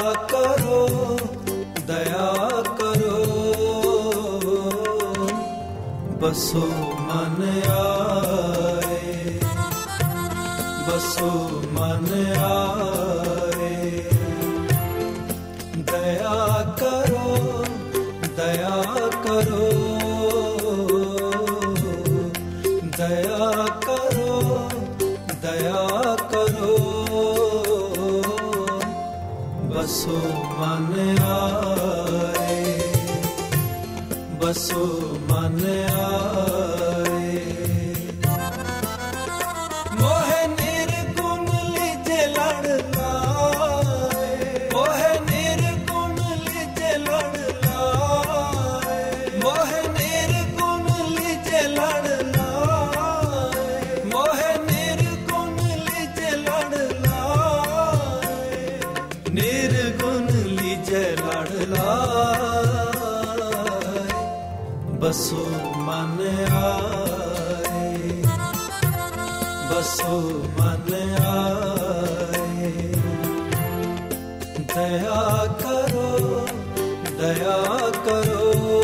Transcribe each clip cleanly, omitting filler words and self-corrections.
करो दया करो, बसो मन आए, बसो मन आए। दया करो दया करो, दया करो दया करो, बसो मन आए, बसो मन आए। मोहे निर्गुण लीजे लड़ लाए, मोहे निर्गुण लीजे लड़ लाए, मोहे निर्गुण लीजे लड़ लाए, मोहे निर्गुण लीजे लड़ लाए, निर्गुण लीजे लड़ लाए, बसो मन आए, बसो मन आए। दया करो दया करो,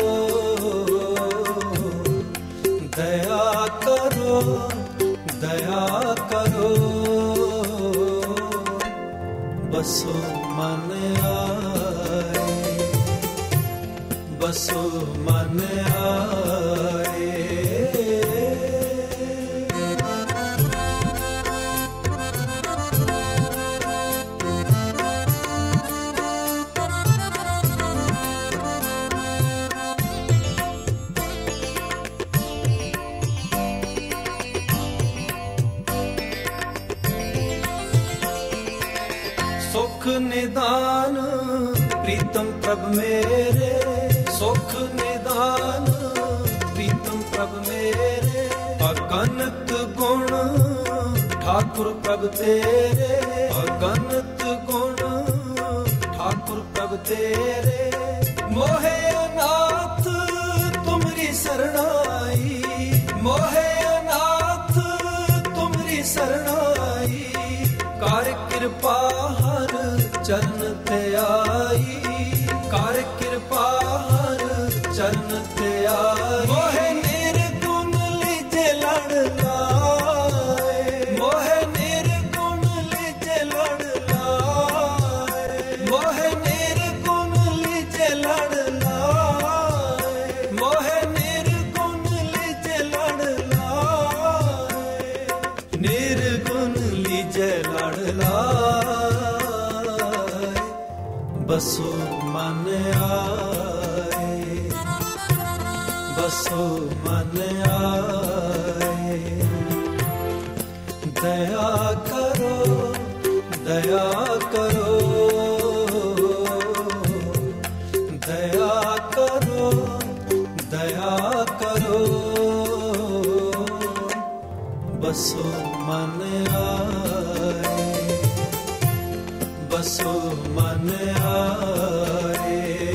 दया करो दया करो, बसो मन आए, बसो मन आए। सुख निदान प्रीतम प्रभ मेरे, सुख निदान प्रीतम प्रभ मेरे, अगणित गुण ठाकुर प्रभ तेरे, अगणित गुण ठाकुर प्रभ तेरे। मोहे अनाथ तुमरी शरणाई, मोहे अनाथ तुमरी शरणाई, कर कृपा हर चरण ते आई, कर कृपा हर चरण ते आई। मोहे निर्गुण लीजे लड़ लाए, मोहे निर्गुण लीजे लड़ लाए, मोहे निर्गुण लीजे लड़ लाए, मोहे निर्गुण लीजे लड़ लाए, निर्गुण लीजे लड़ लाए, बसो मन आए, बसो मन आए। दया करो दया करो, दया करो दया करो, बसो मन आए, बसो मन आए।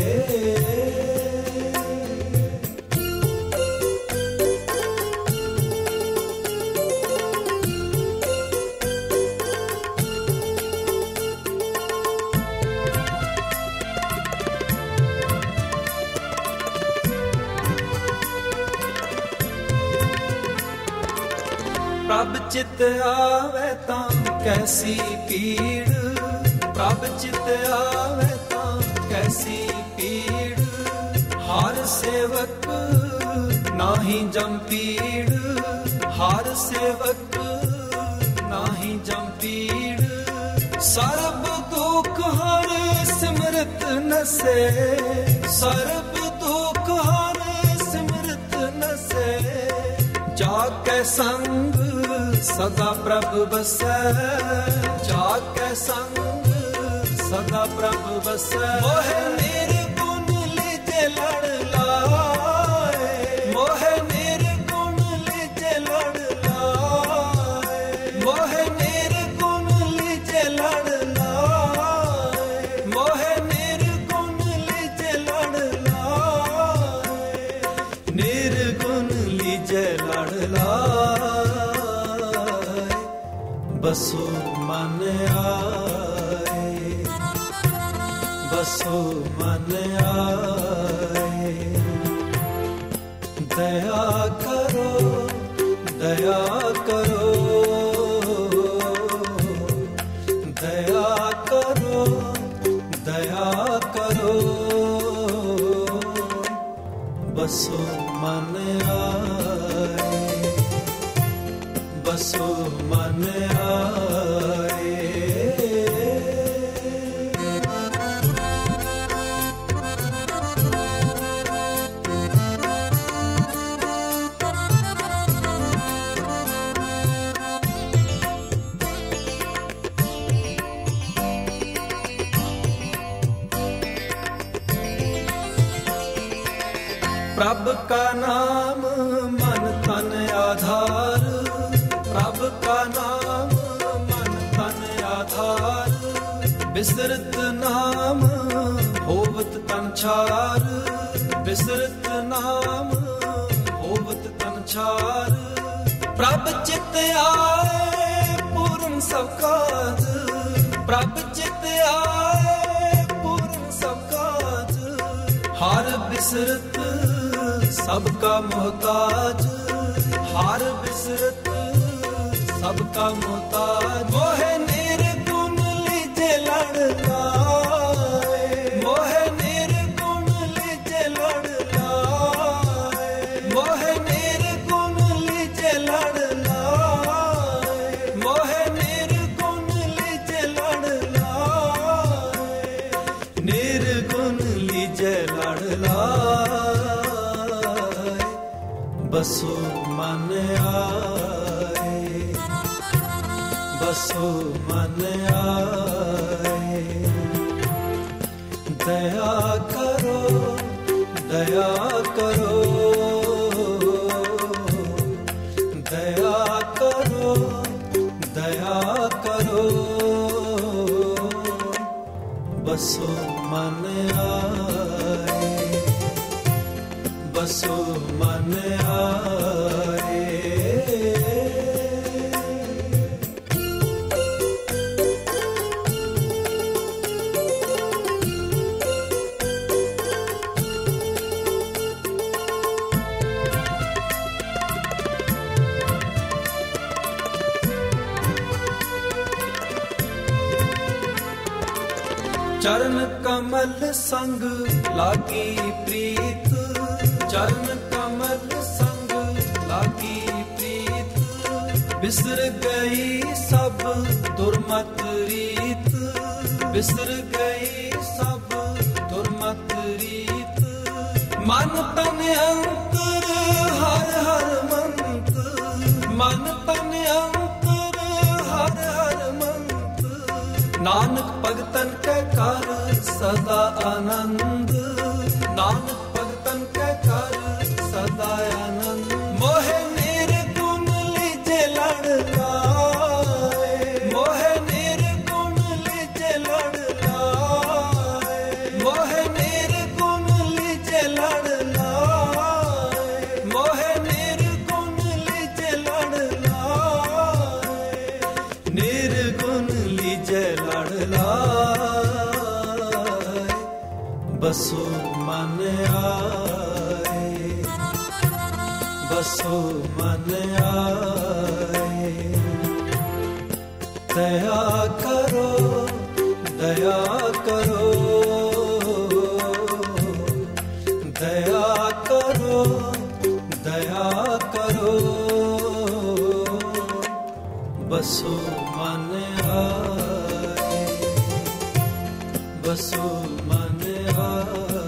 प्रभ चित आवे तां कैसी पीड़, प्रभ चित आवे तां कैसी पीड़, हर सेवक नाही जम पीड़, हर सेवक नाही जम पीड़। सर्ब दुख हर सिमरत नसे, सर्ब दुख हर सिमरत नसे, जाके संग सदा प्रभ बसै, जाके संग सदा प्रभ बसै। मोहे निर्गुण लीजे लड़ लाए, मोहे निर्गुण लीजे लड़ लाए, मोहे निर्गुण लीजे लड़ लाए, मोहे निर्गुण लीजे लड़ लाए, निर्गुण लीजे लड़ लाए, बसो मन आए, बसो मन आए। दया करो दया करो दया करो दया करो, बसो मन आए बसो मन आए। प्रभ का नाम मन तन आधार, प्रभ का नाम मन तन आधार। बिसरत नाम होवत तन छार, बिसरत नाम होवत तन छार। प्रभ चित आए पूर्ण सब काज, प्रभ चित आए पूर्ण सब काज। हार बिसरत सबका मोहताज, हार बिसरत सबका मोहताज। मोहे निर्गुण लीजे लड़ लाए, मोहे निर्गुण लीजे लड़ लाए, मोहे निर्गुण लीजे लड़ लाए, मोहे निर्गुण लीजे लड़ लाए, निर्गुण लीजे लड़ लाए। बसो मन आए बसो मन आए। दया करो दया करो दया करो दया करो, बसो मन आए बसो मन आए। चरण कमल संग लागी प्रीत, चरण कमल संग लागी प्रीत। बिसर गई सब दुर्मत रीत, बिसर गई सब दुर्मत रीत। मन तन अंतर हर हर मंत्र, मन तन अंतर हर हर मंत्र। नानक भगतन के कर सदा आनंद, नानक भगतन के कर सदा आनंद। मोहे निर्गुण लीजे लड़ लाए, मोहे निर्गुण लीजे लड़ लाए, मोहे निर्गुण लीजे लड़ लाए, मोहे निर्गुण लीजे लड़ लाए, निर्गुण लीजे लड़ लाए। बसो मन आए बसो मन आए। दया करो दया करो दया करो दया करो, बसो मन आए बसो मन आए।